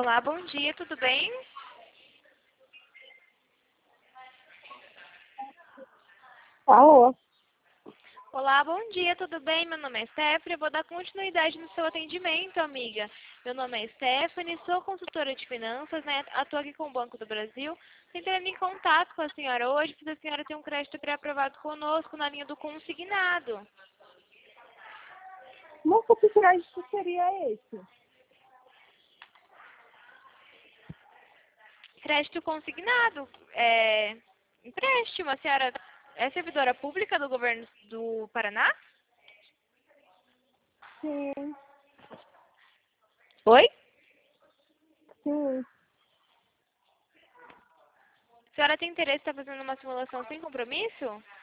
Olá, bom dia, tudo bem? Alô? Olá, bom dia, tudo bem? Meu nome é Stephanie, eu vou dar continuidade no seu atendimento, amiga. Meu nome é Stephanie, sou consultora de finanças, né? Atuo aqui com o Banco do Brasil. Tentando em contato com a senhora hoje, pois a senhora tem um crédito pré-aprovado conosco na linha do consignado. Nossa, que crédito seria esse? Crédito consignado, empréstimo, a senhora é servidora pública do governo do Paraná? Sim, Oi? sim. A senhora tem interesse em estar fazendo uma simulação sem compromisso?